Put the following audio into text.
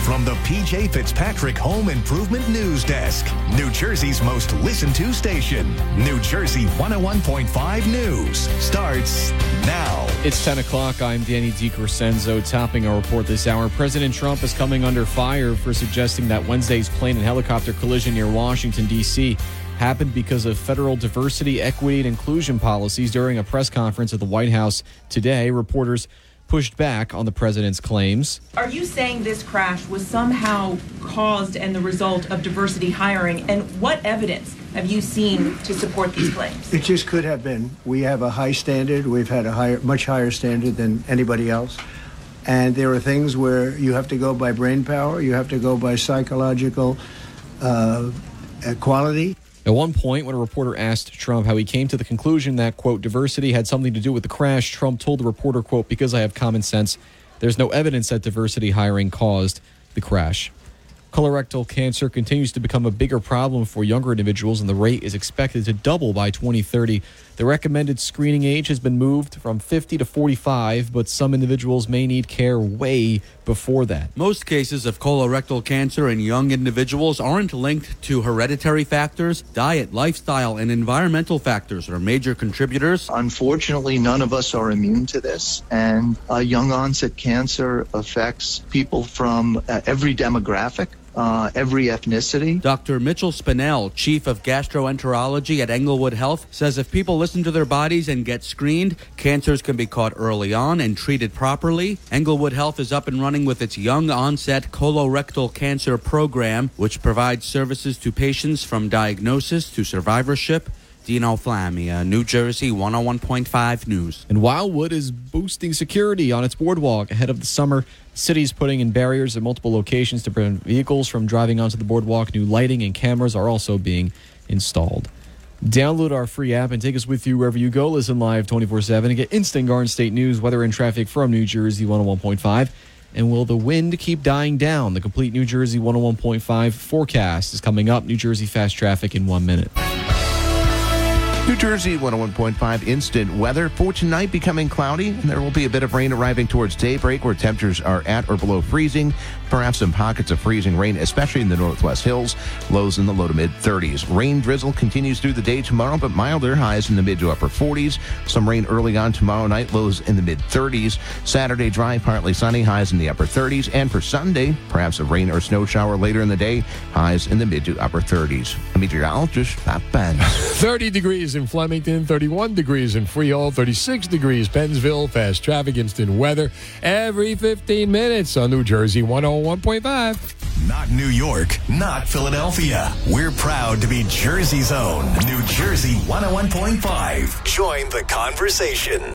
from the PJ Fitzpatrick Home Improvement News Desk, New Jersey's most listened to station. New Jersey 101.5 News starts now. It's 10 o'clock. I'm Danny DiCrescenzo. Topping our report this hour, President Trump is coming under fire for suggesting that Wednesday's plane and helicopter collision near Washington, D.C. happened because of federal diversity, equity, and inclusion policies. During a press conference at the White House today, reporters pushed back on the president's claims. Are you saying this crash was somehow caused and the result of diversity hiring? And what evidence have you seen to support these claims? It just could have been. We have a high standard. We've had a much higher standard than anybody else. And there are things where you have to go by brain power. You have to go by psychological quality. At one point, when a reporter asked Trump how he came to the conclusion that, quote, diversity had something to do with the crash, Trump told the reporter, quote, because I have common sense, there's no evidence that diversity hiring caused the crash. Colorectal cancer continues to become a bigger problem for younger individuals, and the rate is expected to double by 2030. The recommended screening age has been moved from 50 to 45, but some individuals may need care way before that. Most cases of colorectal cancer in young individuals aren't linked to hereditary factors. Diet, lifestyle, and environmental factors are major contributors. Unfortunately, none of us are immune to this, and young onset cancer affects people from every demographic. Every ethnicity. Dr. Mitchell Spinell, chief of gastroenterology at Englewood Health, says if people listen to their bodies and get screened, cancers can be caught early on and treated properly. Englewood Health is up and running with its young onset colorectal cancer program, which provides services to patients from diagnosis to survivorship. Dino Flamia, New Jersey 101.5 News. And Wildwood is boosting security on its boardwalk ahead of the summer. The city's putting in barriers at multiple locations to prevent vehicles from driving onto the boardwalk. New lighting and cameras are also being installed. Download our free app and take us with you wherever you go. Listen live 24/7 and get instant Garden State news, weather, and traffic from New Jersey 101.5. And will the wind keep dying down? The complete New Jersey 101.5 forecast is coming up. New Jersey Fast Traffic in 1 minute. New Jersey 101.5 instant weather. For tonight, becoming cloudy, and there will be a bit of rain arriving towards daybreak where temperatures are at or below freezing. Perhaps some pockets of freezing rain, especially in the Northwest Hills. Lows in the low to mid 30s. Rain drizzle continues through the day tomorrow, but milder. Highs in the mid to upper 40s. Some rain early on tomorrow night. Lows in the mid 30s. Saturday, dry, partly sunny. Highs in the upper 30s. And for Sunday, perhaps a rain or snow shower later in the day. Highs in the mid to upper 30s. A meteorologist, Pat Benz. 30 degrees in Flemington, 31 degrees in Freehold, 36 degrees Pennsville. Fast traffic, instant weather every 15 minutes on New Jersey 101.5. Not New York, not Philadelphia. We're proud to be Jersey's own New Jersey 101.5. Join the conversation.